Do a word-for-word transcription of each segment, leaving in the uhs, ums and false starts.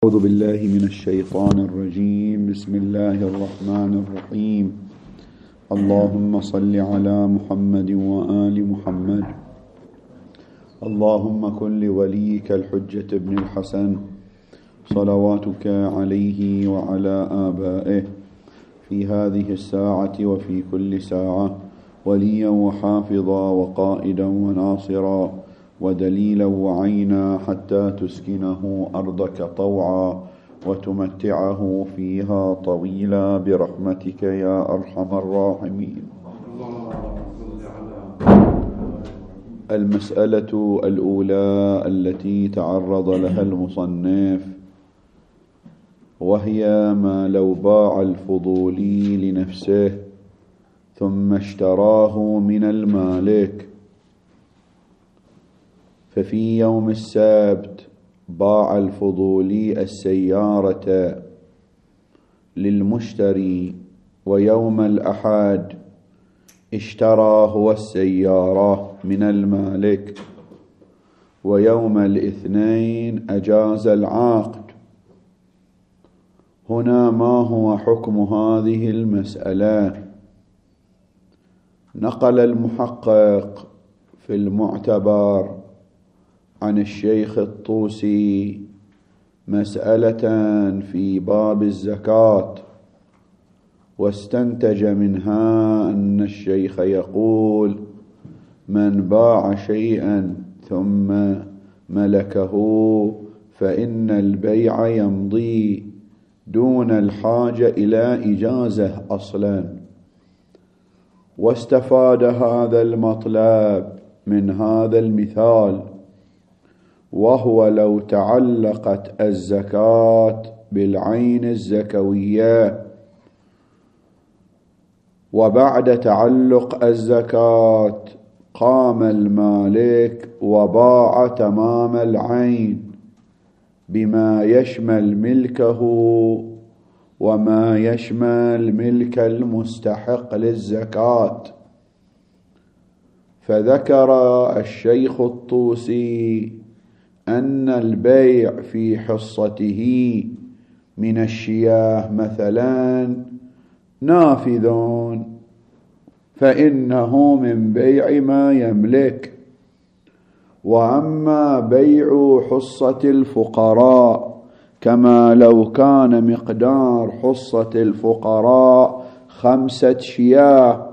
أعوذ بالله من الشيطان الرجيم. بسم الله الرحمن الرحيم. اللهم صل على محمد وآل محمد. اللهم كن لوليك الحجة ابن الحسن صلواتك عليه وعلى آبائه في هذه الساعة وفي كل ساعة وليا وحافظا وقائدا وناصرا ودليلا وعينا حتى تسكنه أرضك طوعا وتمتعه فيها طويلا برحمتك يا أرحم الراحمين. المسألة الأولى التي تعرض لها المصنف وهي ما لو باع الفضولي لنفسه ثم اشتراه من المالك، ففي يوم السبت باع الفضولي السيارة للمشتري، ويوم الأحد اشترى هو السيارة من المالك، ويوم الاثنين أجاز العقد. هنا ما هو حكم هذه المسألة؟ نقل المحقق في المعتبر عن الشيخ الطوسي مسألة في باب الزكاة، واستنتج منها أن الشيخ يقول: من باع شيئا ثم ملكه فإن البيع يمضي دون الحاجة إلى إجازة أصلا. واستفاد هذا المطلب من هذا المثال، وهو لو تعلقت الزكاة بالعين الزكوية، وبعد تعلق الزكاة قام المالك وباع تمام العين بما يشمل ملكه وما يشمل ملك المستحق للزكاة. فذكر الشيخ الطوسي أن البيع في حصته من الشياه مثلا نافذ، فإنه من بيع ما يملك. وأما بيع حصة الفقراء كما لو كان مقدار حصة الفقراء خمسة شياه،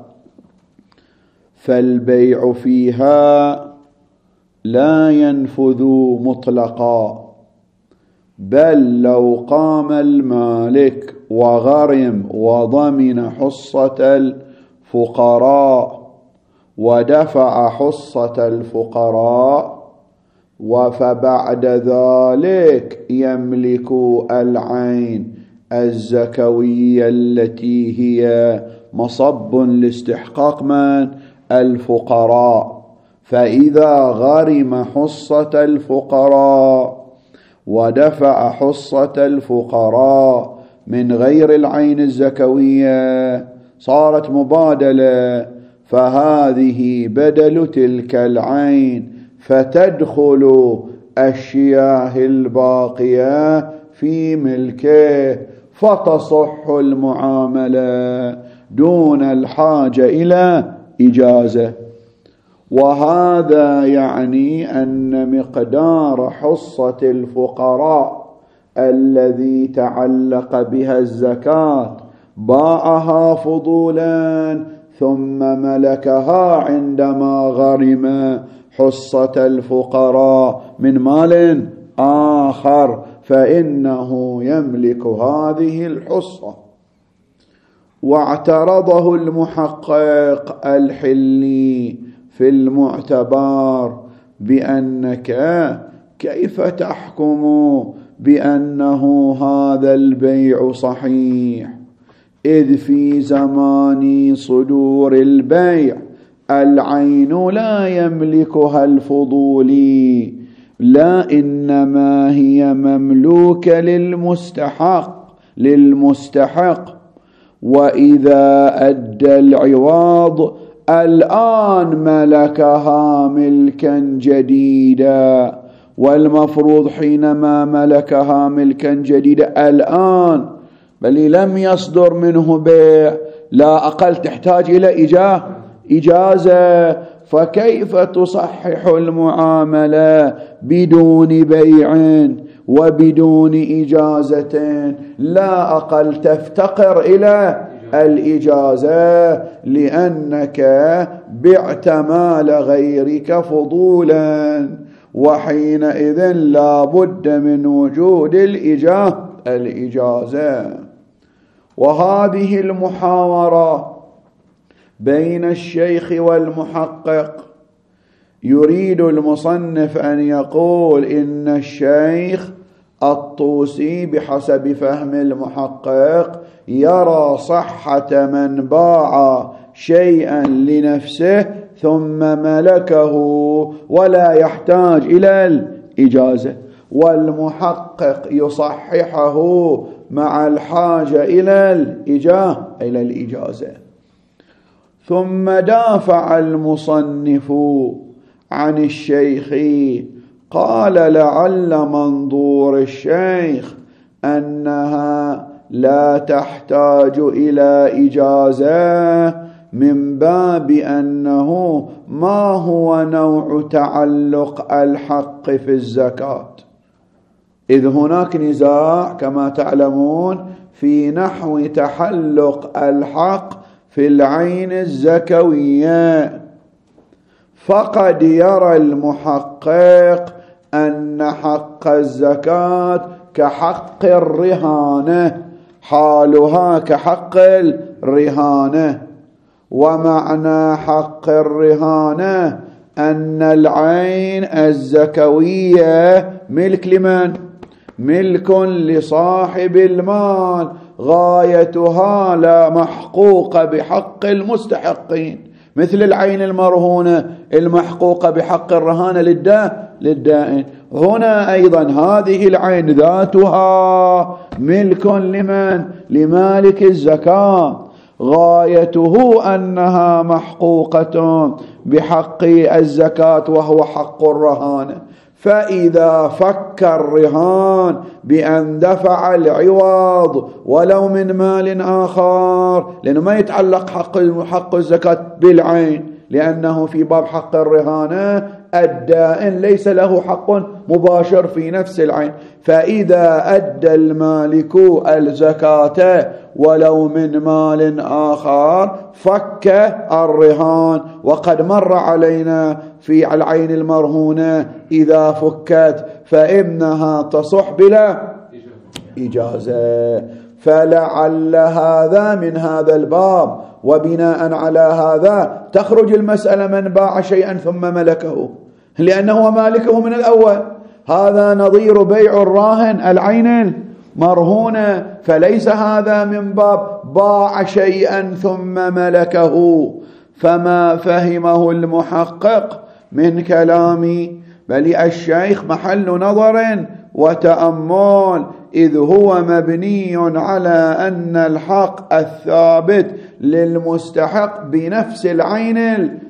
فالبيع فيها لا ينفذ مطلقا، بل لو قام المالك وغرم وضمن حصة الفقراء ودفع حصة الفقراء، وفبعد ذلك يملك العين الزكوية التي هي مصب لاستحقاق من؟ الفقراء. فإذا غرم حصة الفقراء ودفع حصة الفقراء من غير العين الزكوية صارت مبادلة، فهذه بدل تلك العين، فتدخل الشياه الباقية في ملكه، فتصح المعاملة دون الحاجة إلى إجازة. وهذا يعني أن مقدار حصة الفقراء الذي تعلق بها الزكاة باعها فضولا ثم ملكها عندما غرم حصة الفقراء من مال آخر، فإنه يملك هذه الحصة. واعترضه المحقق الحلي في المعتبر بأنك كيف تحكم بأنه هذا البيع صحيح، إذ في زمان صدور البيع العين لا يملكها الفضولي، لا إنما هي مملوكة للمستحق للمستحق وإذا أدى العوض الآن ملكها ملكا جديدا، والمفروض حينما ملكها ملكا جديدا الآن بل لم يصدر منه بيع لا أقل تحتاج إلى إجازة، فكيف تصحح المعاملة بدون بيع وبدون إجازة؟ لا أقل تفتقر إلى الإجازة لأنك بعت مال غيرك فضولا، وحينئذ لا بد من وجود الإجازة. وهذه المحاورة بين الشيخ والمحقق يريد المصنف أن يقول إن الشيخ الطوسي بحسب فهم المحقق يرى صحة من باع شيئا لنفسه ثم ملكه ولا يحتاج إلى الإجازة، والمحقق يصححه مع الحاجة إلى الإجازة. ثم دافع المصنف عن الشيخ قال لعل منظور الشيخ أنها لا تحتاج إلى إجازة من باب أنه ما هو نوع تعلق الحق في الزكاة، إذ هناك نزاع كما تعلمون في نحو تحلق الحق في العين الزكوية. فقد يرى المحقق أن حق الزكاة كحق الرهانة، حالها كحق الرهانة، ومعنى حق الرهانة أن العين الزكوية ملك لمن؟ ملك لصاحب المال، غايتها لا محقوقة بحق المستحقين، مثل العين المرهونة المحقوقة بحق الرهانة للدائن. هنا أيضا هذه العين ذاتها ملك لمن؟ لمالك الزكاة، غايته أنها محقوقة بحق الزكاة وهو حق الرهانة. فإذا فك الرهان بأن دفع العوض ولو من مال آخر، لأنه ما يتعلق حق حق الزكاة بالعين، لأنه في باب حق الرهانة الدائن ليس له حق مباشر في نفس العين، فإذا أدى المالك الزكاة ولو من مال آخر فك الرهان. وقد مر علينا في العين المرهونة إذا فكت فإنها تصح بلا إجازة، فلعل هذا من هذا الباب. وبناء على هذا تخرج المسألة من باع شيئا ثم ملكه، لأنه مالكه من الأول. هذا نظير بيع الراهن العين المرهونة، فليس هذا من باب باع شيئا ثم ملكه. فما فهمه المحقق من كلامي بل الشيخ محل نظر وتأمل، إذ هو مبني على أن الحق الثابت للمستحق بنفس العين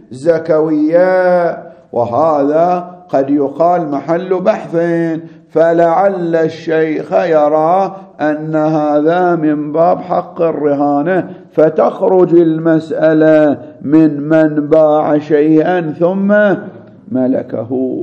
الزكوية، وهذا قد يقال محل بحث. فلعل الشيخ يرى أن هذا من باب حق الرهانة، فتخرج المسألة من من باع شيئا ثم ملكه.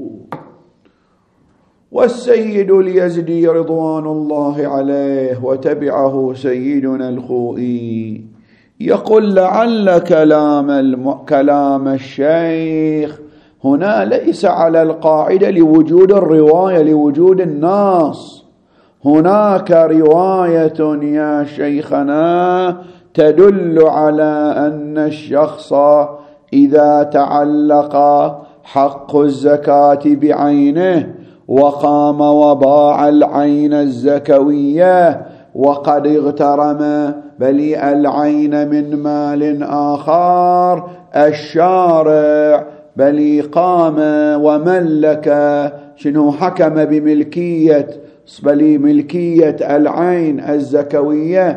والسيد اليزدي رضوان الله عليه وتبعه سيدنا الخوئي يقول لعل كلام, الم... كلام الشيخ هنا ليس على القاعدة لوجود الرواية لوجود النص. هناك رواية يا شيخنا تدل على أن الشخص إذا تعلق حق الزكاة بعينه وقام وباع العين الزكوية وقد اغترم بل العين من مال آخر، الشارع بل قام وملك شنو حكم بملكية بل ملكية العين الزكوية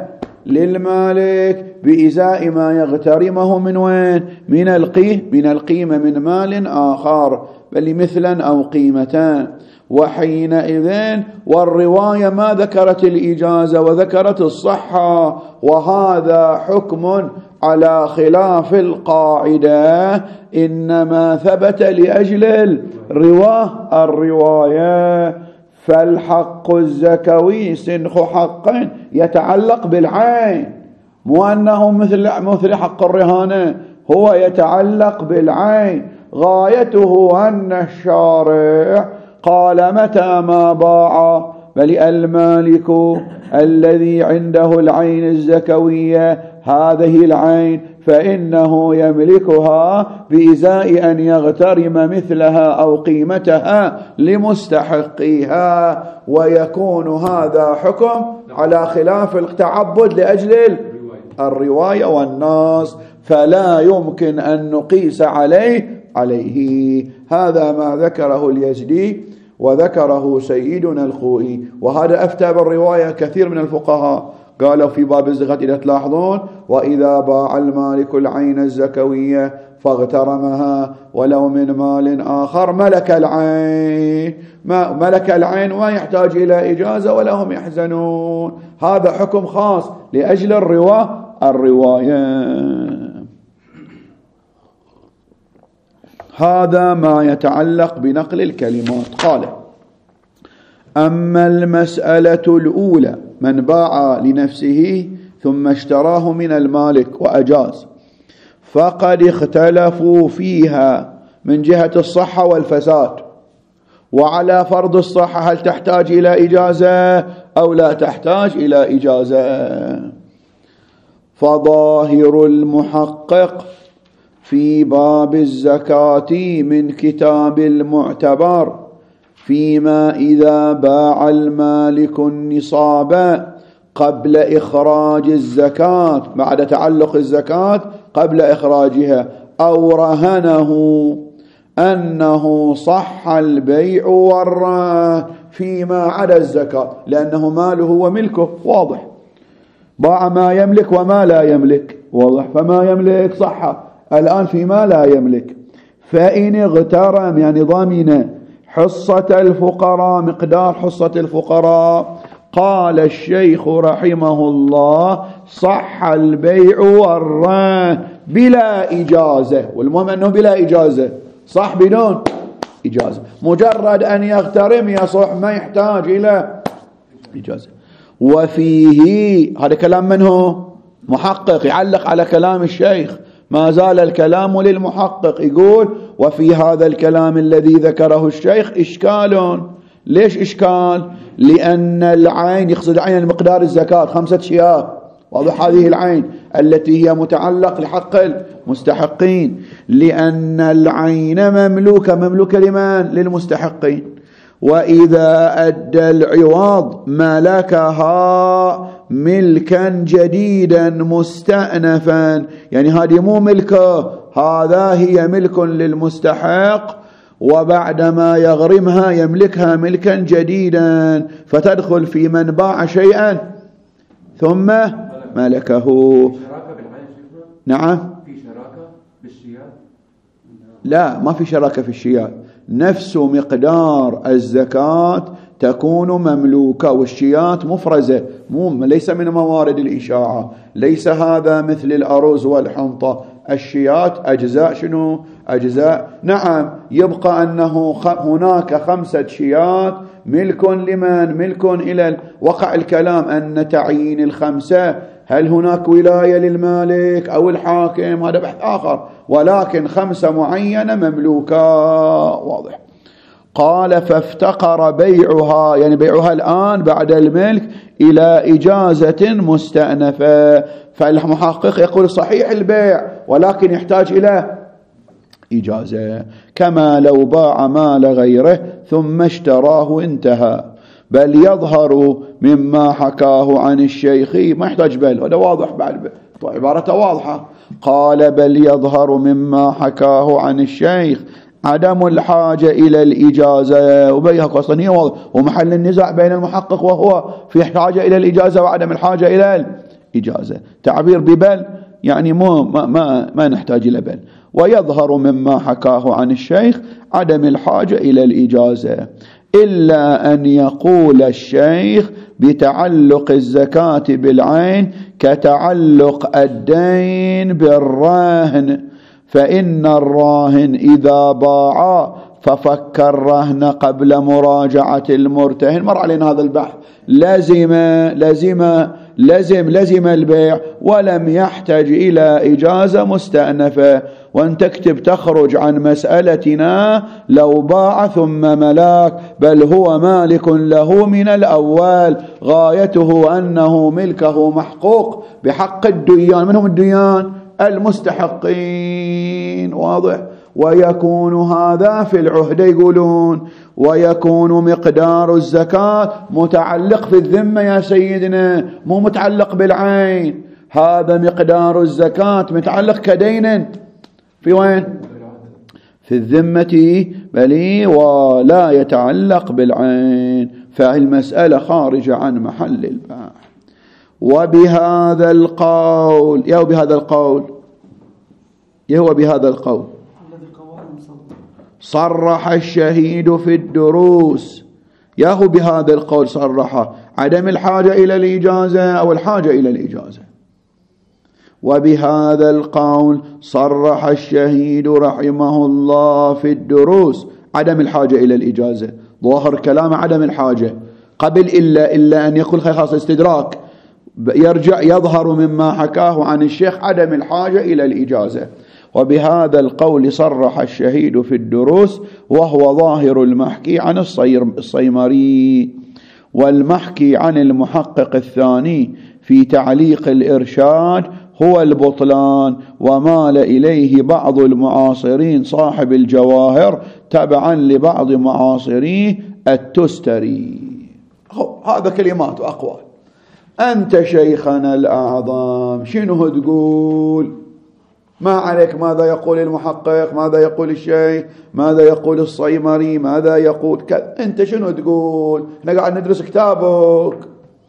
للمالك بإزاء ما يغترمه من وين؟ من القيه من القيمة من مال آخر، بل مثلا أو قيمتان. وحينئذ والرواية ما ذكرت الإجازة وذكرت الصحة، وهذا حكم على خلاف القاعدة، إنما ثبت لأجل الرواية الرواية فالحق الزكوي سنخ حق يتعلق بالعين، مو أنه مثل مثل حق الرهانة، هو يتعلق بالعين. غايته أن الشارع قال متى ما باع، بل المالك الذي عنده العين الزكوية هذه العين فإنه يملكها بإزاء أن يغترم مثلها أو قيمتها لمستحقيها، ويكون هذا حكم على خلاف التعبد لأجل الرواية والنص، فلا يمكن أن نقيس عليه عليه. هذا ما ذكره اليزدي وذكره سيدنا الخوئي، وهذا أفتى بالرواية كثير من الفقهاء، قالوا في باب الزكاة إذا تلاحظون: وإذا باع المالك العين الزكوية فاغترمها ولو من مال آخر ملك العين، ما ملك العين ما يحتاج إلى إجازة ولا هم يحزنون. هذا حكم خاص لأجل الرواية الرواية هذا ما يتعلق بنقل الكلمات. قال: أما المسألة الأولى من باع لنفسه ثم اشتراه من المالك وأجاز، فقد اختلفوا فيها من جهة الصحة والفساد، وعلى فرض الصحة هل تحتاج إلى إجازة أو لا تحتاج إلى إجازة. فظاهر المحقق في باب الزكاة من كتاب المعتبر فيما إذا باع المالك النصاب قبل إخراج الزكاة، بعد تعلق الزكاة قبل إخراجها، أو رهنه أنه صح البيع والرهن فيما عدا الزكاة، لأنه ماله وملكه واضح، باع ما يملك وما لا يملك واضح، فما يملك صح الآن فيما لا يملك. فإن اغترم يعني ضمن حصة الفقراء مقدار حصة الفقراء، قال الشيخ رحمه الله: صح البيع والرهن بلا إجازة، والمهم أنه بلا إجازة، صح بدون إجازة، مجرد أن يغترم يصح، ما يحتاج إلى إجازة. وفيه هذا كلام من هو؟ محقق يعلق على كلام الشيخ، ما زال الكلام للمحقق، يقول: وفي هذا الكلام الذي ذكره الشيخ إشكال. ليش إشكال؟ لأن العين، يقصد عين المقدار الزكاة خمسة شياه، واضح، هذه العين التي هي متعلق لحق المستحقين، لأن العين مملوكة مملوكة لمن؟ للمستحقين. وإذا أدى العوض ملكها ملكا جديدا مستأنفا، يعني هذه مو ملكه، هذا هي ملك للمستحق، وبعدما يغرمها يملكها ملكا جديدا، فتدخل في من باع شيئا ثم ملكه. نعم، في شراكة بالشياء؟ لا، ما في شراكة في الشياء، نفس مقدار الزكاة تكون مملوكة، والشيات مفرزة، مو ليس من موارد الإشاعة، ليس هذا مثل الأرز والحنطة، الشيات أجزاء شنو؟ أجزاء. نعم، يبقى أنه هناك خمسة شيات ملك لمن؟ ملك إلى وقع الكلام أن تعيين الخمسة هل هناك ولاية للمالك أو الحاكم، هذا بحث آخر، ولكن خمسة معينة مملوكة، واضح. قال: فافتقر بيعها، يعني بيعها الآن بعد الملك، إلى إجازة مستأنفة. فالمحقق يقول صحيح البيع ولكن يحتاج إلى إجازة، كما لو باع مال غيره ثم اشتراه انتهى. بل يظهر مما حكاه عن الشيخ، ما يحتاج بل، هذا واضح بعد، عبارته واضحة. قال: بل يظهر مما حكاه عن الشيخ عدم الحاجة إلى الإجازة، وبيها أصلا هي ومحل النزاع بين المحقق وهو في حاجة إلى الإجازة وعدم الحاجة إلى الإجازة. تعبير ببل يعني مو ما, ما, ما نحتاج إلى بل. ويظهر مما حكاه عن الشيخ عدم الحاجة إلى الإجازة، إلا أن يقول الشيخ بتعلق الزكاة بالعين كتعلق الدين بالرهن، فإن الراهن إذا باع ففك الرهن قبل مراجعة المرتهن. مر علينا هذا البحث. لزم لزم لزم لزم البيع ولم يحتج إلى إجازة مستأنفة. وأن تكتب تخرج عن مسألتنا لو باع ثم ملاك، بل هو مالك له من الأول، غايته أنه ملكه محقوق بحق الديان. منهم الديان المستحقين. واضح؟ ويكون هذا في العهد يقولون، ويكون مقدار الزكاة متعلق في الذمة يا سيدنا، مو متعلق بالعين. هذا مقدار الزكاة متعلق كدين في وين؟ في الذمة، بل ولا يتعلق بالعين، فالمسألة خارجة عن محل البحث. وبهذا القول يا بهذا القول يا هو بهذا القول صرح الشهيد في الدروس، ياهو بهذا القول صرح عدم الحاجة إلى الإجازة أو الحاجة إلى الإجازة. وبهذا القول صرح الشهيد رحمه الله في الدروس عدم الحاجة إلى الإجازة. ظاهر كلام عدم الحاجة قبل إلا إلا أن يقول خلاص استدراك، يرجع يظهر مما حكاه عن الشيخ عدم الحاجة إلى الإجازة. وبهذا القول صرح الشهيد في الدروس، وهو ظاهر المحكي عن الصيمري. والمحكي عن المحقق الثاني في تعليق الإرشاد هو البطلان، ومال إليه بعض المعاصرين صاحب الجواهر تبعا لبعض معاصريه التستري. هذا كلمات وأقوال. أنت شيخنا الأعظم شنو تقول؟ ما عليك ماذا يقول المحقق، ماذا يقول الشيخ، ماذا يقول الصيمري، ماذا يقول كذا. أنت شنو تقول؟ احنا قاعد ندرس كتابك.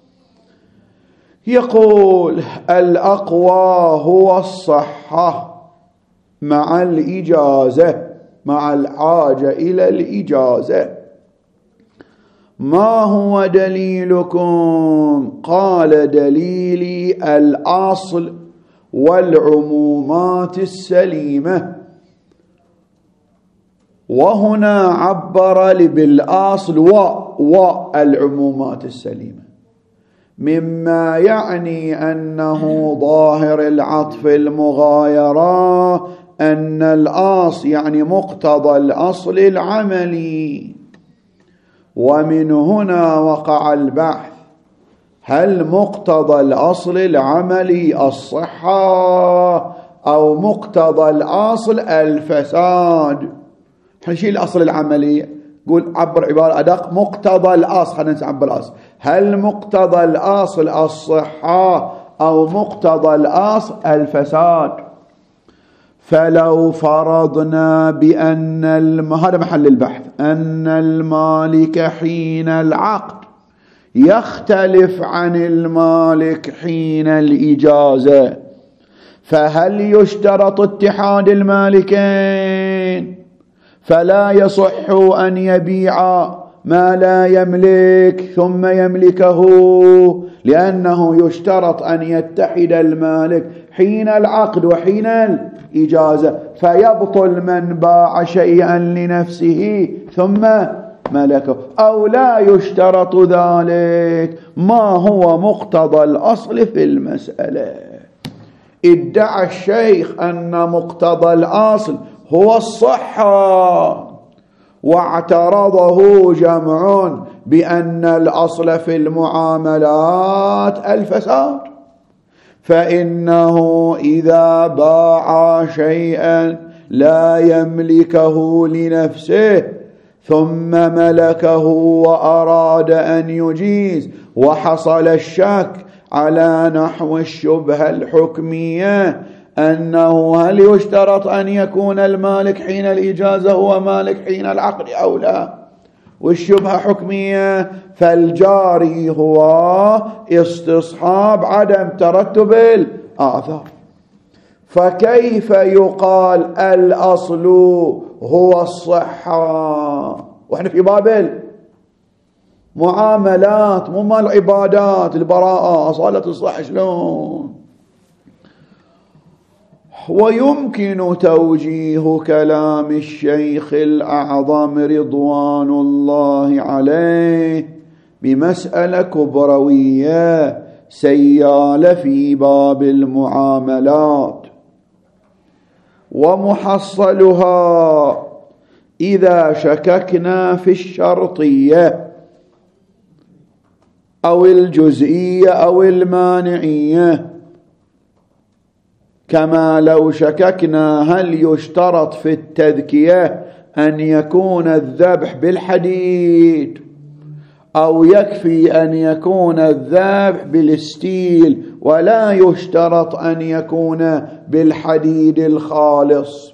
يقول الأقوى هو الصحة مع الإجازة، مع الحاجة إلى الإجازة. ما هو دليلكم؟ قال دليلي الأصل والعمومات السليمة. وهنا عبر بالأصل والعمومات السليمة، مما يعني أنه ظاهر العطف المغايرة أن الأصل يعني مقتضى الأصل العملي. ومن هنا وقع البحث، هل مقتضى الأصل العملي الصحة أو مقتضى الأصل الفساد؟ نشيل الأصل العملي، قول عبر عبارة أدق مقتضى الأصل. خلينا نعبر الأصل، هل مقتضى الأصل الصحة أو مقتضى الأصل الفساد؟ فلو فرضنا بأن الم... هذا محل البحث، أن المالك حين العقد يختلف عن المالك حين الإجازة، فهل يشترط اتحاد المالكين؟ فلا يصح أن يبيع ما لا يملك ثم يملكه، لأنه يشترط أن يتحد المالك حين العقد وحين الإجازة، فيبطل من باع شيئا لنفسه ثم ملكه. أو لا يشترط ذلك. ما هو مقتضى الأصل في المسألة؟ ادعى الشيخ أن مقتضى الأصل هو الصحة، واعترضه جمع بأن الأصل في المعاملات الفساد، فإنه إذا باع شيئا لا يملكه لنفسه ثم ملكه وأراد أن يجيز وحصل الشك على نحو الشبهة الحكمية أنه هل يشترط أن يكون المالك حين الإجازة هو مالك حين العقد أو لا، والشبهة حكمية، فالجاري هو استصحاب عدم ترتب الآثار. فكيف يقال الأصل هو الصحة وإحنا في باب المعاملات مو مال العبادات، البراءة أصالة الصحة شلون؟ ويمكن توجيه كلام الشيخ الأعظم رضوان الله عليه بمسألة كبروية سيالة في باب المعاملات، ومحصلها إذا شككنا في الشرطية أو الجزئية أو المانعية، كما لو شككنا هل يشترط في التذكية أن يكون الذبح بالحديد أو يكفي أن يكون الذبح بالستيل ولا يشترط أن يكون بالحديد الخالص.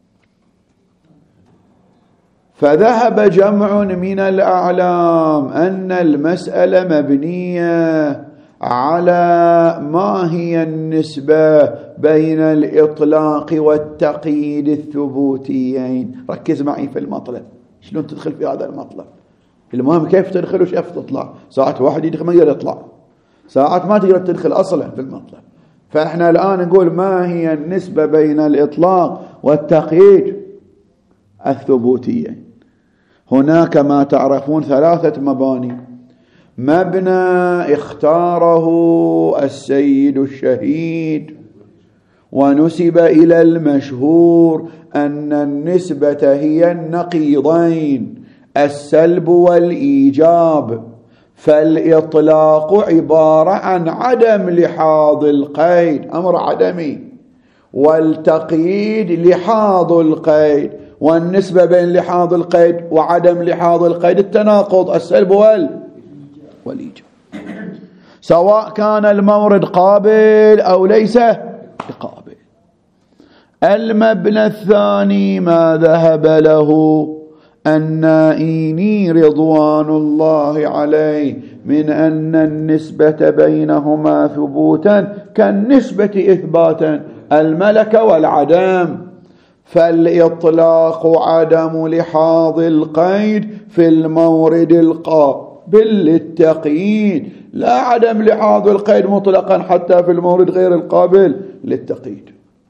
فذهب جمع من الأعلام أن المسألة مبنية على ما هي النسبة بين الإطلاق والتقييد الثبوتيين. ركز معي في المطلب، شلون تدخل في هذا المطلب. المهم كيف تدخل وكيف تطلع. ساعات واحد يدخل ما يقدر يطلع، ساعات ما تقدر تدخل أصلا في المطلب. فإحنا الآن نقول ما هي النسبة بين الإطلاق والتقييد الثبوتيين. هناك ما تعرفون ثلاثة مباني. مبنى اختاره السيد الشهيد ونسب إلى المشهور أن النسبة هي النقيضين السلب والإيجاب، فالإطلاق عبارة عن عدم لحاظ القيد، أمر عدمي، والتقييد لحاظ القيد، والنسبة بين لحاظ القيد وعدم لحاظ القيد التناقض السلب والإيجاب، سواء كان المورد قابل أو ليس قابل. المبنى الثاني ما ذهب له النائيني رضوان الله عليه من أن النسبة بينهما ثبوتا كالنسبة إثباتا، الملك والعدم، فالإطلاق عدم لحاظ القيد في المورد القابل للتقييد، لا عدم لحاظ القيد مطلقا حتى في المورد غير القابل للتقييد.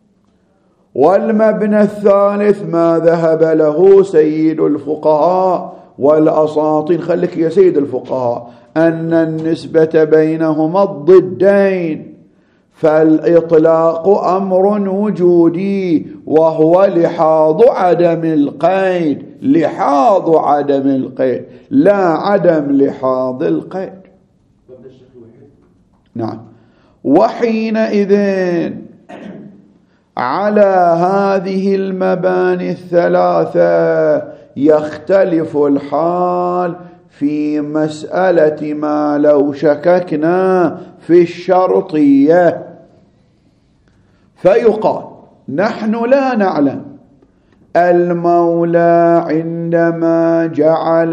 والمبنى الثالث ما ذهب له سيد الفقهاء والأساطين، خليك يا سيد الفقهاء، أن النسبة بينهما الضدين، فالإطلاق أمر وجودي وهو لحاظ عدم القيد، لحاظ عدم القيد لا عدم لحاظ القيد. نعم. وحينئذ على هذه المباني الثلاثة يختلف الحال في مسألة ما لو شككنا في الشرطية، فيقال نحن لا نعلم المولى عندما جعل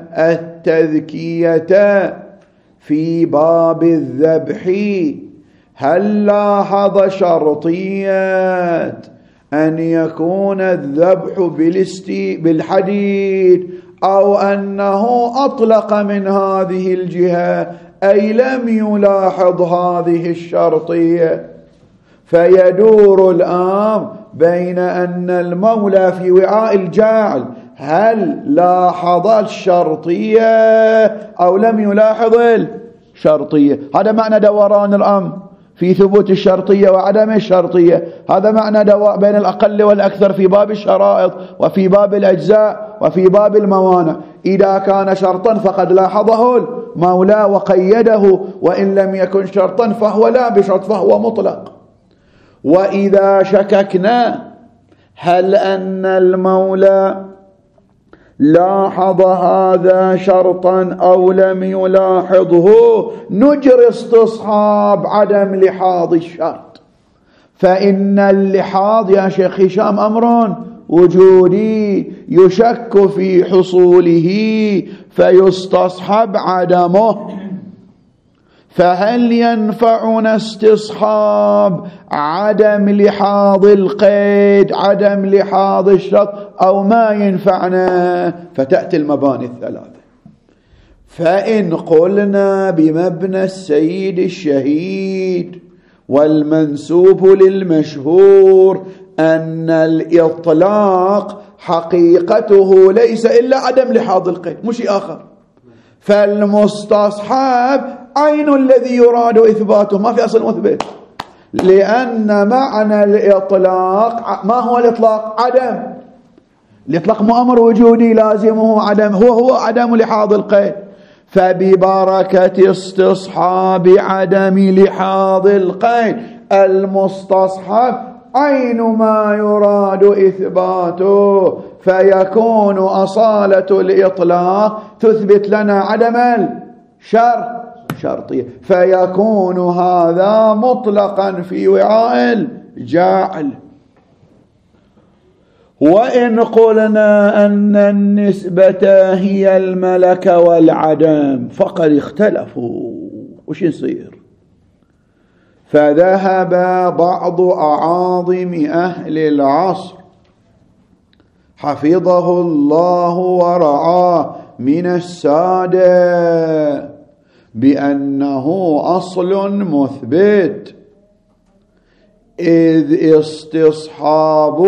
التذكية في باب الذبح هل لاحظ شرطية أن يكون الذبح بالحديد أو أنه أطلق من هذه الجهة أي لم يلاحظ هذه الشرطية؟ فيدور الأمر بين أن المولى في وعاء الجاعل هل لاحظ الشرطية أو لم يلاحظ الشرطية. هذا معنى دوران الأمر في ثبوت الشرطية وعدم الشرطية. هذا معنى دواء بين الأقل والأكثر في باب الشرائط وفي باب الأجزاء وفي باب الموانع. إذا كان شرطا فقد لاحظه المولى وقيده، وإن لم يكن شرطا فهو لا بشرط فهو مطلق. وإذا شككنا هل أن المولى لاحظ هذا شرطا أو لم يلاحظه نجري استصحاب عدم لحاظ الشرط، فإن اللحاظ يا شيخ هشام أمر وجودي يشك في حصوله فيستصحب عدمه، فهل ينفعنا استصحاب عدم لحاظ القيد، عدم لحاظ الشرط، أو ما ينفعنا؟ فتأتي المباني الثلاثة. فإن قلنا بمبنى السيد الشهيد والمنسوب للمشهور أن الإطلاق حقيقته ليس إلا عدم لحاظ القيد، مش آخر، فالمستصحب عين الذي يراد إثباته، ما في أصل مثبت، لأن معنى الإطلاق ما هو الإطلاق؟ عدم. الإطلاق مو أمر وجودي لازمه عدم، هو هو عدم لحاظ القيد. فببركة استصحاب عدم لحاظ القيد المستصحب عين ما يراد إثباته، فيكون أصالة الإطلاق تثبت لنا عدم الشرط شرطية، فيكون هذا مطلقا في وعاء الجاعل. وإن قلنا أن النسبة هي الملك والعدم فقد اختلفوا، وش يصير؟ فذهب بعض أعاظم أهل العصر حفظه الله ورعاه من السادة بأنه أصل مثبت، إذ استصحاب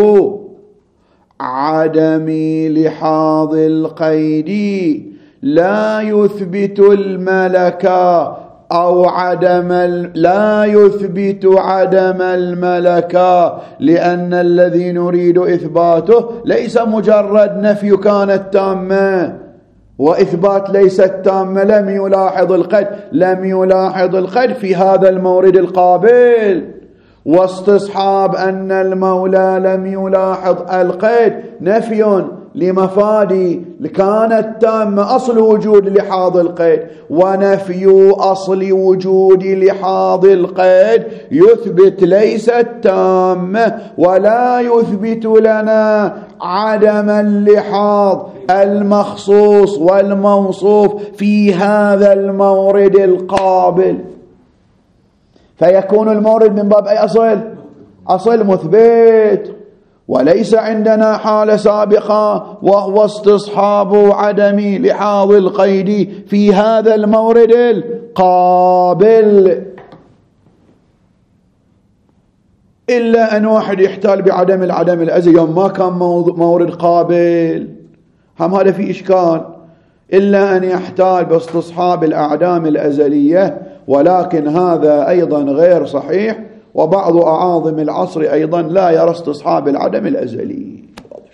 عدم لحاظ القيد لا يثبت الملك أو عدم لا يثبت عدم الملكة، لأن الذي نريد إثباته ليس مجرد نفي كانت تامة وإثبات ليست تامة. لم يلاحظ القيد، لم يلاحظ القيد في هذا المورد القابل، واستصحاب أن المولى لم يلاحظ القيد نفي لمفادي كانت تامة أصل وجود لحاظ القيد، ونفي أصل وجود لحاظ القيد يثبت ليست تامة ولا يثبت لنا عدم اللحاظ المخصوص والموصوف في هذا المورد القابل، فيكون المورد من باب أي أصل؟ أصل مثبت. وليس عندنا حالة سابقة وهو استصحاب عدم لحاظ القيد في هذا المورد القابل، إلا أن واحد يحتال بعدم العدم الأزلي، يوم ما كان مورد قابل، هم هذا في إشكال، إلا أن يحتال باستصحاب الأعدام الأزلية، ولكن هذا أيضا غير صحيح. وبعض أعاظم العصر أيضا لا يرى استصحاب العدم الأزلي.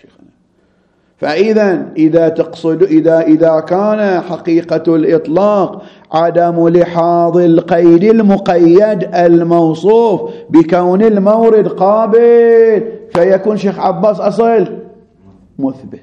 فإذا إذا تقصد إذا إذا كان حقيقة الإطلاق عدم لحاظ القيد المقيد الموصوف بكون المورد قابل، فيكون شيخ عباس أصل مثبت.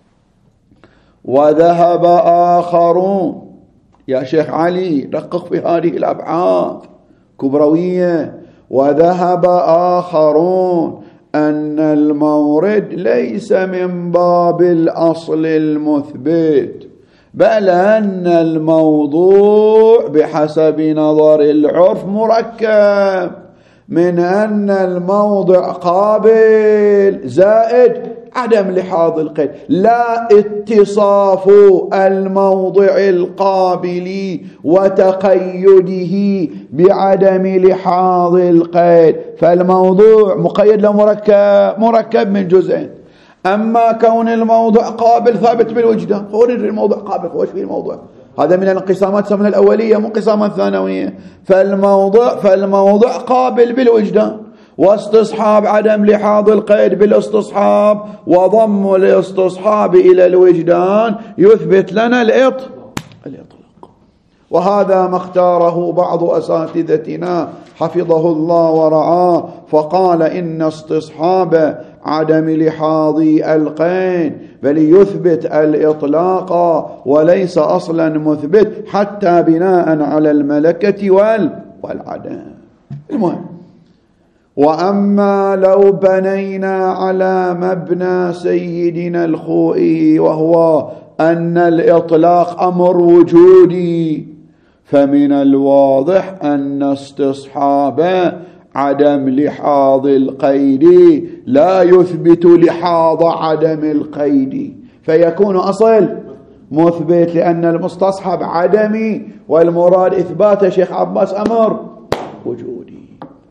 وذهب آخرون، يا شيخ علي دقق في هذه الأبعاد كبروية، وذهب آخرون أن المورد ليس من باب الأصل المثبت، بل أن الموضوع بحسب نظر العرف مركب من أن الموضع قابل زائد عدم لحاظ القيد، لا اتصاف الموضع القابل وتقيده بعدم لحاظ القيد، فالموضوع مقيد له مركب مركب من جزئين. أما كون الموضع قابل ثابت بالوجدان، فهو الموضع قابل، فهوش فيه الموضوع، هذا من الانقسامات من الأولية مو انقسامات ثانوية. فالموضع فالموضع قابل بالوجدان، واستصحاب عدم لحاظ القيد بالاستصحاب وضم الاستصحاب إلى الوجدان يثبت لنا الإطلاق. وهذا ما اختاره بعض أساتذتنا حفظه الله ورعاه، فقال إن استصحاب عدم لحاظ القيد بل يثبت الإطلاق وليس أصلا مثبت حتى بناء على الملكة والعدم. المهم، وأما لو بنينا على مبنى سيدنا الخوئي وهو أن الإطلاق أمر وجودي، فمن الواضح أن استصحاب عدم لحاظ القيد لا يثبت لحاظ عدم القيد، فيكون أصل مثبت لأن المستصحب عدمي والمراد إثبات شيخ عباس أمر وجودي.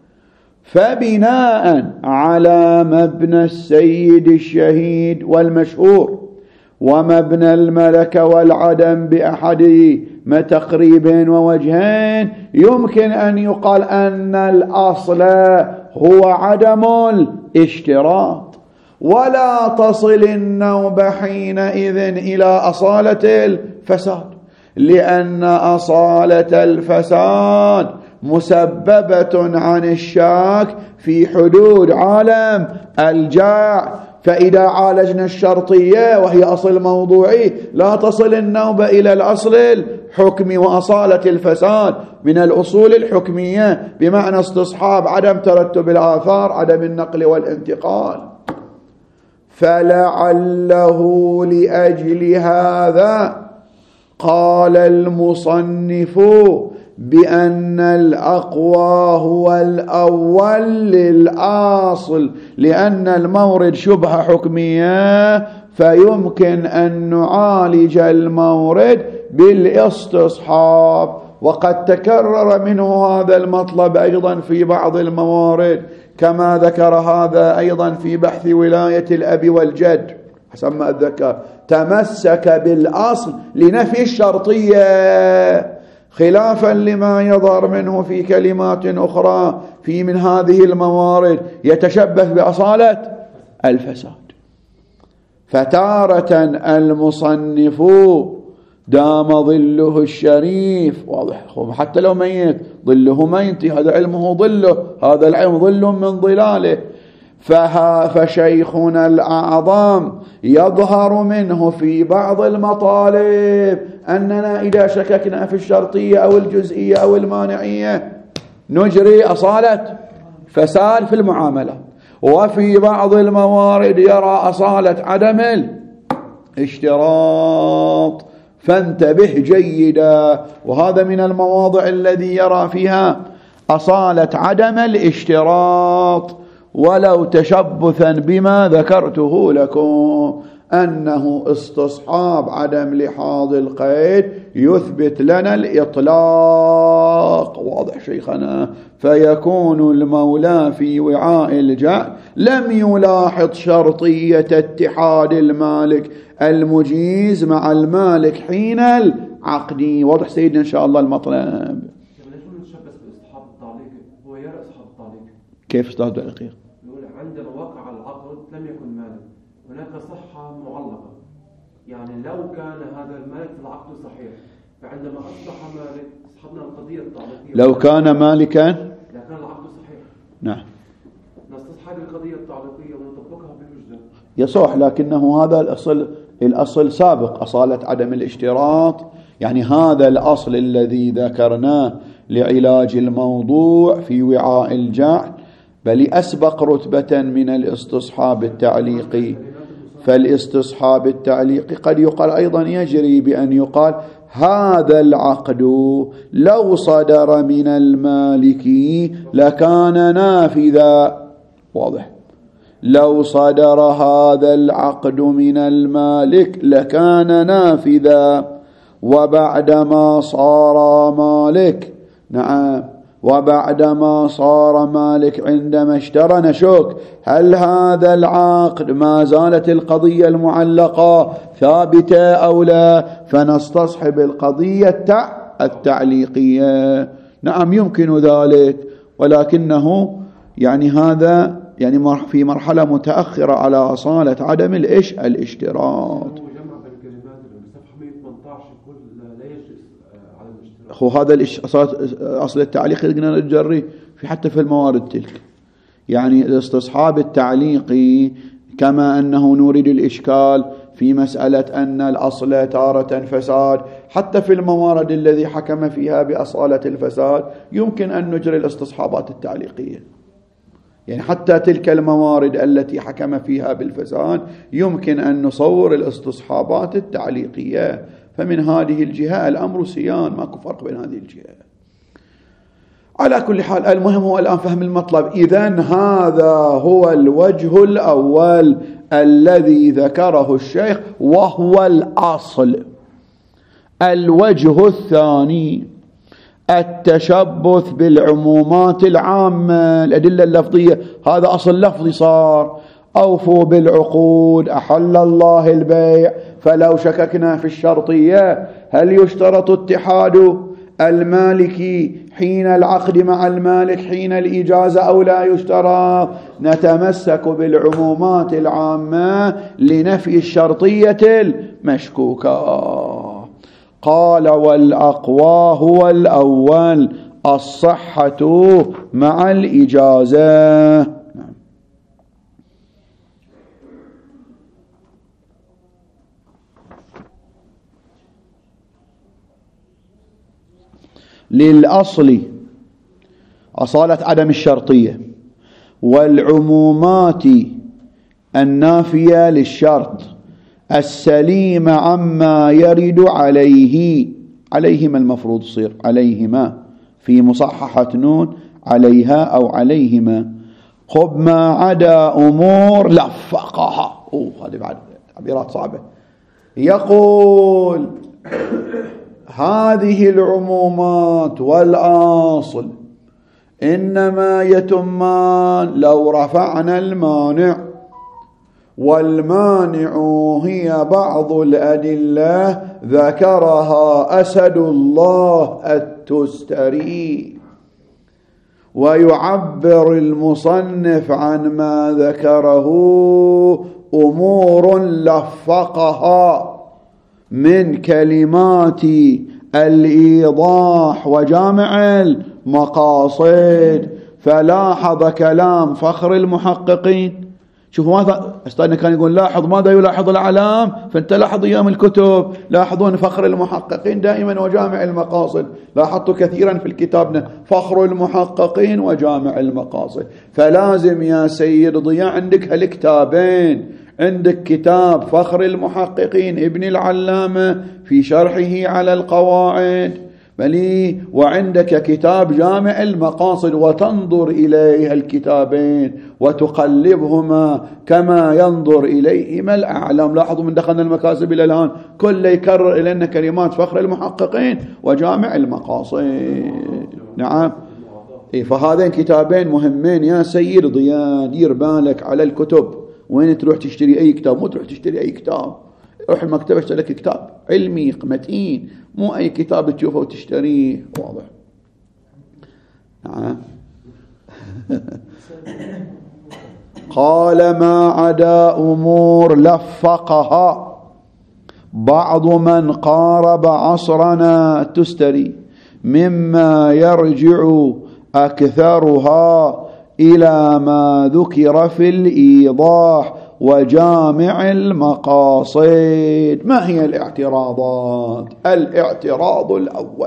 فبناء على مبنى السيد الشهيد والمشهور ومبنى الملك والعدم بأحد ما تقريب ووجهين، يمكن أن يقال أن الأصل هو عدم الاشتراط، ولا تصل النوبة حينئذ إلى أصالة الفساد، لأن أصالة الفساد مسببة عن الشاك في حدود عالم الجاع. فإذا عالجنا الشرطية وهي أصل موضوعي لا تصل النوبة إلى الأصل الحكمي وأصالة الفساد من الأصول الحكمية، بمعنى استصحاب عدم ترتب الآثار، عدم النقل والانتقال. فلعله لأجل هذا قال المصنف بأن الأقوى هو الأول للأصل، لأن المورد شبهة حكمية فيمكن أن نعالج المورد بالاستصحاب. وقد تكرر منه هذا المطلب أيضا في بعض الموارد، كما ذكر هذا أيضا في بحث ولاية الأب والجد حسب ما أتذكر، تمسك بالأصل لنفي الشرطية، خلافا لما يظهر منه في كلمات أخرى في من هذه الموارد يتشبه بأصالة الفساد. فتارة المصنف دام ظله الشريف، واضح حتى لو ميت ظله ما ينتهي، هذا علمه ظله، هذا العلم ظل من ظلاله. فها فشيخنا الأعظم يظهر منه في بعض المطالب أننا إذا شككنا في الشرطية أو الجزئية أو المانعية نجري أصالة فساد في المعاملة، وفي بعض الموارد يرى أصالة عدم الاشتراط. فانتبه جيدا، وهذا من المواضع الذي يرى فيها أصالة عدم الاشتراط، ولو تشبثا بما ذكرته لكم أنه استصحاب عدم لحاظ القيد يثبت لنا الإطلاق. واضح شيخنا؟ فيكون المولى في وعاء الجعل لم يلاحظ شرطية اتحاد المالك المجيز مع المالك حين العقد. واضح سيدنا إن شاء الله المطلب. كيف استاذ دقيق؟ يقول عندما وقع العقد لم يكن مالك، هناك صحة معلقة، يعني لو كان هذا المالك في العقد صحيح، فعندما أصبح مالك أصحابنا القضية التعليقية. لو كان مالكا لكن العقد صحيح، نعم، نستصحب القضية التعليقية ونطبقها بالوجدان. يصح، لكنه هذا الأصل الأصل سابق، أصالة عدم الاشتراط، يعني هذا الأصل الذي ذكرناه لعلاج الموضوع في وعاء الجعل بل أسبق رتبة من الاستصحاب التعليقي. فالاستصحاب التعليقي قد يقال أيضا يجري بأن يقال هذا العقد لو صدر من المالك لكان نافذا. واضح؟ لو صدر هذا العقد من المالك لكان نافذا، وبعدما صار مالك، نعم، وبعدما صار مالك عندما اشترى نشك هل هذا العقد ما زالت القضية المعلقة ثابتة أو لا، فنستصحب القضية التعليقية. نعم يمكن ذلك، ولكنه يعني هذا يعني في مرحلة متأخرة على أصالة عدم الإش الاشتراط. هو هذا أصل التعليق اللي قلنا نجري في حتى في الموارد تلك، يعني الاستصحاب التعليقي كما أنه نورد الإشكال في مسألة أن الأصل تارة فساد، حتى في الموارد الذي حكم فيها بأصالة الفساد يمكن أن نجري الاستصحابات التعليقية. يعني حتى تلك الموارد التي حكم فيها بالفساد يمكن أن نصور الاستصحابات التعليقية. فمن هذه الجهة الأمر سيان، ماكو فرق بين هذه الجهة. على كل حال المهم هو الآن فهم المطلب. إذن هذا هو الوجه الأول الذي ذكره الشيخ وهو الأصل. الوجه الثاني التشبث بالعمومات العامة، الأدلة اللفظية، هذا أصل لفظي صار. أوفوا بالعقود، أحل الله البيع. فلو شككنا في الشرطية هل يشترط اتحاد المالك حين العقد مع المالك حين الإجازة أو لا يشترط؟ نتمسك بالعمومات العامة لنفي الشرطية المشكوكة. قال والأقوى هو الأول الصحة مع الإجازة. للأصل أصالة عدم الشرطية والعمومات النافية للشرط السليمة عما يرد عليه. عليهما المفروض يصير عليهما في مصححة نون، عليها أو عليهما. خب ما عدا أمور لفقها. أوه هذه بعد تعبيرات صعبة. يقول هذه العمومات والأصل إنما يتمان لو رفعنا المانع، والمانع هي بعض الأدلة ذكرها أسد الله التستري. ويعبر المصنف عن ما ذكره أمور لفقها من كلمات الإيضاح وجامع المقاصد. فلاحظ كلام فخر المحققين. شوفوا ماذا أستاذنا كان يقول لاحظ ماذا يلاحظ الأعلام، فأنت لاحظ أيام الكتب. لاحظون فخر المحققين دائما وجامع المقاصد. لاحظت كثيرا في الكتابنا فخر المحققين وجامع المقاصد. فلازم يا سيد ضياء عندك هالكتابين، عندك كتاب فخر المحققين ابن العلامة في شرحه على القواعد بلي، وعندك كتاب جامع المقاصد، وتنظر إليه الكتابين وتقلبهما كما ينظر إليهما الأعلام. لاحظوا من دخلنا المكاسب إلى الآن كل يكرر إلينا كلمات فخر المحققين وجامع المقاصد. نعم، فهذين كتابين مهمين يا سيد ضياء. دير بالك على الكتب، وين تروح تشتري أي كتاب؟ مو تروح تشتري أي كتاب، روح المكتبة اشتري لك كتاب علمي متين، مو أي كتاب تشوفه وتشتريه. واضح؟ نعم. قال ما عدا أمور لفقها بعض من قارب عصرنا تستري مما يرجع أكثرها إلى ما ذكر في الإيضاح وجامع المقاصد. ما هي الاعتراضات؟ الاعتراض الأول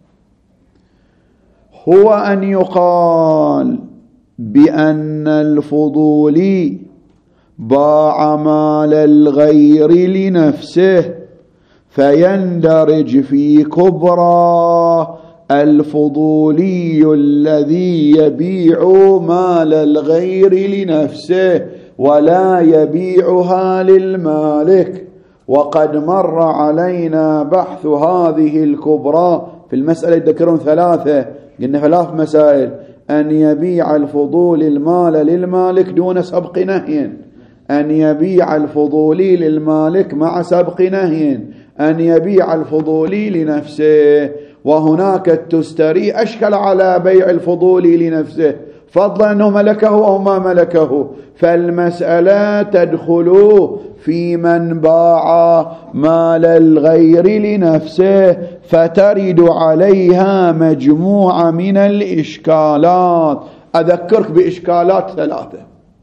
هو أن يقال بأن الفضولي باع مال الغير لنفسه فيندرج في كبرى الفضولي الذي يبيع مال الغير لنفسه ولا يبيعها للمالك. وقد مر علينا بحث هذه الكبرى في المسألة. يذكرون ثلاثة، قلنا ثلاث مسائل: أن يبيع الفضول المال للمالك دون سبق نهي، أن يبيع الفضولي للمالك مع سبق نهي، أن يبيع الفضولي لنفسه. وهناك التستري أشكل على بيع الفضولي لنفسه فضلا أنه ملكه أو ما ملكه، فالمسألة تدخل في من باع مال الغير لنفسه، فترد عليها مجموعة من الإشكالات. أذكرك بإشكالات ثلاثة.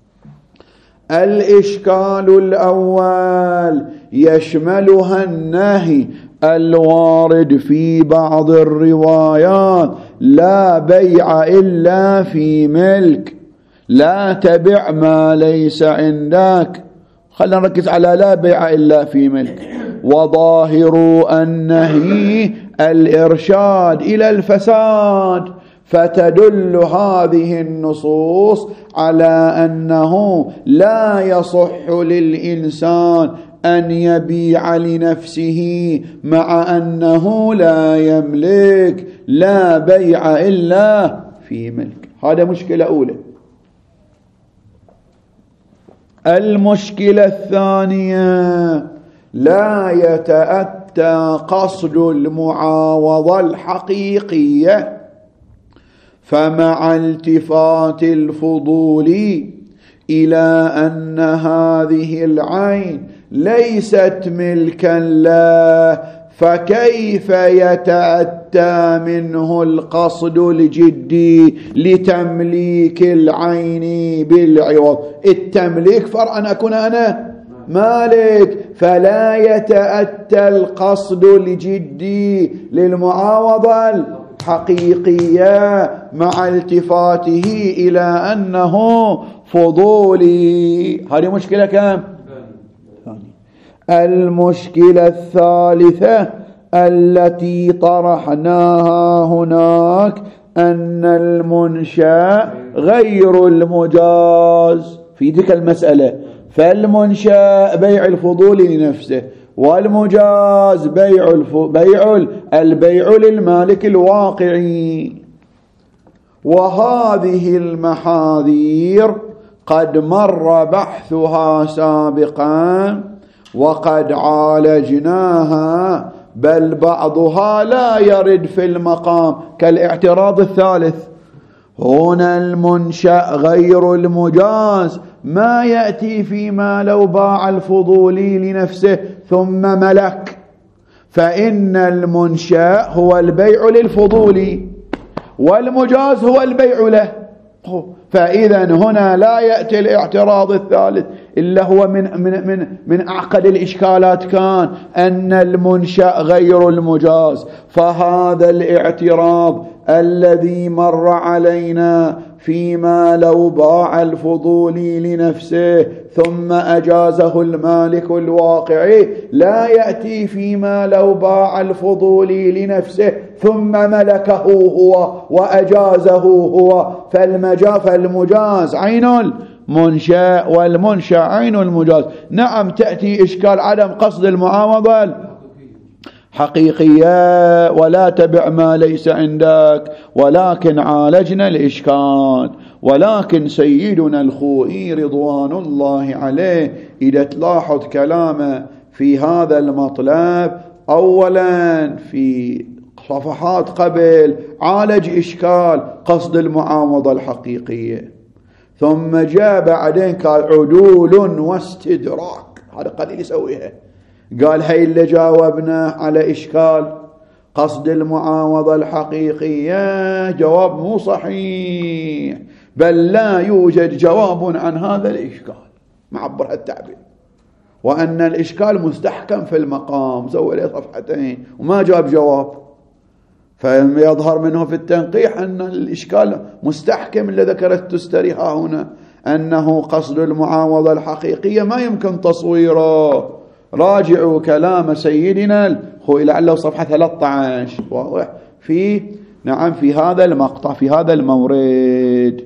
الإشكال الأول يشملها النهي الوارد في بعض الروايات: لا بيع إلا في ملك، لا تبع ما ليس عندك، خلينا نركز على لا بيع إلا في ملك. وظاهر النهي الإرشاد إلى الفساد، فتدل هذه النصوص على أنه لا يصح للإنسان أن يبيع لنفسه مع أنه لا يملك، لا بيع إلا في ملك. هذا مشكلة أولى. المشكلة الثانية، لا يتأتى قصد المعاوضة الحقيقية، فمع التفات الفضول إلى أن هذه العين ليست ملكا له، فكيف يتأتى منه القصد الجدي لتمليك العين بالعوض؟ التمليك فرع أن أكون أنا مالك، فلا يتأتى القصد الجدي للمعاوضة الحقيقية مع التفاته إلى أنه فضولي. هذه مشكلة كم؟ المشكلة الثالثة التي طرحناها هناك أن المنشأ غير المجاز في تلك المسألة. فالمنشأ بيع الفضول لنفسه، والمجاز بيع الف... بيع البيع للمالك الواقعي. وهذه المحاذير قد مر بحثها سابقا وقد عالجناها، بل بعضها لا يرد في المقام كالاعتراض الثالث. هنا المنشأ غير المجاز ما يأتي فيما لو باع الفضولي لنفسه ثم ملك، فإن المنشأ هو البيع للفضولي والمجاز هو البيع له. فإذا هنا لا يأتي الاعتراض الثالث إلا هو من من من من أعقد الإشكالات، كان أن المنشأ غير المجاز. فهذا الاعتراض الذي مر علينا فيما لو باع الفضولي لنفسه ثم أجازه المالك الواقعي لا يأتي فيما لو باع الفضولي لنفسه ثم ملكه هو وأجازه هو. فالمجاز عين المنشأ والمنشأ عين المجاز. نعم تأتي إشكال عدم قصد المعاوضة حقيقية ولا تبع ما ليس عندك، ولكن عالجنا الإشكال. ولكن سيدنا الخوئي رضوان الله عليه إذا تلاحظ كلامه في هذا المطلب، أولا في صفحات قبل عالج إشكال قصد المعاوضة الحقيقية، ثم جاء بعدين قال عدول واستدراك، هذا قليل يسويها. قال هاي اللي جاوبنا على إشكال قصد المعاوضة الحقيقية جواب مو صحيح، بل لا يوجد جواب عن هذا الإشكال، معبر هالتعبير، وأن الإشكال مستحكم في المقام، سوى له صفحتين وما جاب جواب. فيظهر منه في التنقيح أن الإشكال مستحكم اللي ذكرت التستريها هنا، أنه قصد المعاوضة الحقيقية ما يمكن تصويره. راجعوا كلام سيدنا الخوئي لعله صفحة ثلاثة عشر واضح في نعم في هذا المقطع في هذا المورد.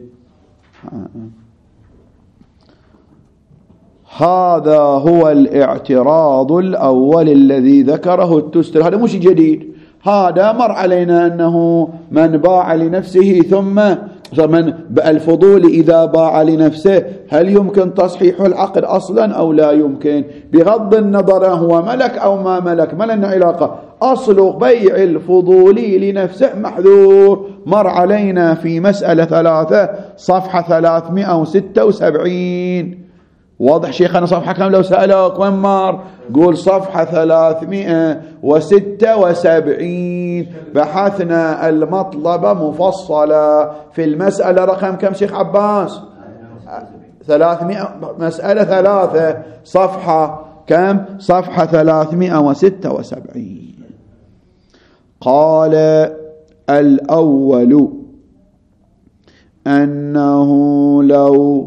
هذا هو الاعتراض الأول الذي ذكره التستري. هذا مش جديد، هذا مر علينا أنه من باع لنفسه ثم من الفضول إذا باع لنفسه هل يمكن تصحيح العقد أصلا أو لا يمكن، بغض النظر هو ملك أو ما ملك، ما لنا علاقة. أصل بيع الفضولي لنفسه محذور، مر علينا في مسألة ثلاثة صفحة ثلاثمائة وستة وسبعين. واضح شيخنا صفحة كم لو سألوك وين مار؟ قول صفحة ثلاثمائة وستة وسبعين. بحثنا المطلب مفصلة في المسألة رقم كم شيخ عباس؟ ثلاثمائة، مسألة ثلاثة صفحة كم؟ صفحة ثلاثمائة وستة وسبعين. قال الأول أنه لو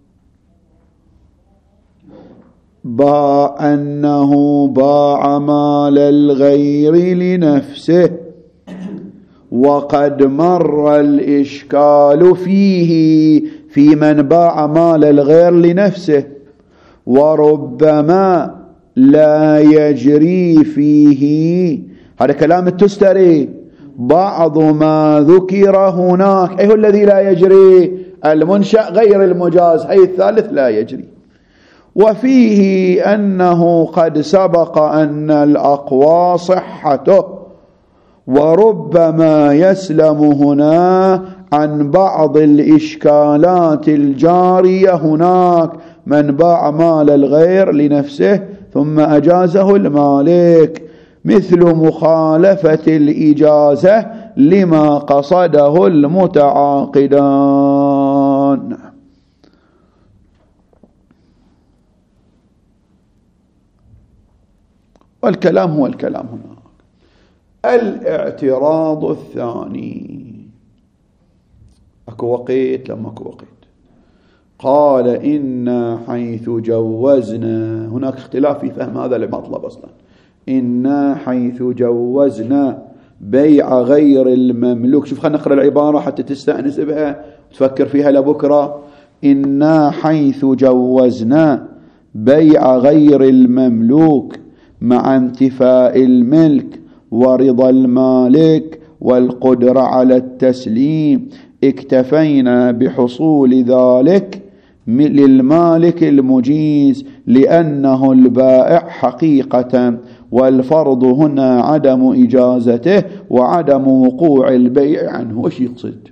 باع أنه باع مال الغير لنفسه وقد مر الإشكال فيه في من باع مال الغير لنفسه، وربما لا يجري فيه، هذا كلام التستري، بعض ما ذكر هناك. أي هو الذي لا يجري؟ المنشأ غير المجاز، أي الثالث لا يجري. وفيه أنه قد سبق أن الأقوى صحته، وربما يسلم هنا عن بعض الإشكالات الجارية هناك، من باع مال الغير لنفسه ثم أجازه المالك، مثل مخالفة الإجازة لما قصده المتعاقدان. والكلام هو الكلام هنا. الاعتراض الثاني، اكو وقت لما اكو وقت، قال إن حيث جوزنا، هناك اختلاف في فهم هذا المطلب أصلا، إن حيث جوزنا بيع غير المملوك، شوف خلينا نقرأ العبارة حتى تستأنس بها تفكر فيها لبكرة. إن حيث جوزنا بيع غير المملوك مع انتفاء الملك ورضا المالك والقدرة على التسليم، اكتفينا بحصول ذلك للمالك المجيز لأنه البائع حقيقة، والفرض هنا عدم إجازته وعدم وقوع البيع عنه. وش يقصد؟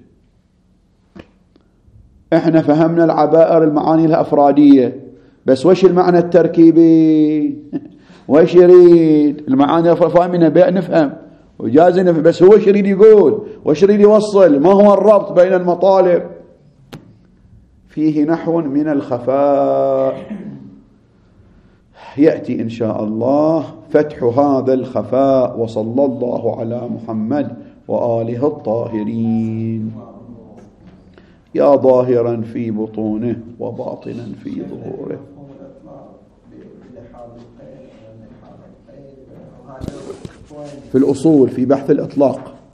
احنا فهمنا العبائر المعاني الأفرادية، بس وش المعنى التركيبي؟ وش يريد؟ المعاني الفاهمين بيع نفهم وجاز نفهم، بس هو يريد يقول، وش يريد يوصل، ما هو الربط بين المطالب؟ فيه نحو من الخفاء، يأتي إن شاء الله فتح هذا الخفاء. وصلى الله على محمد وآله الطاهرين، يا ظاهرا في بطونه وباطنا في ظهوره. في الأصول في بحث الإطلاق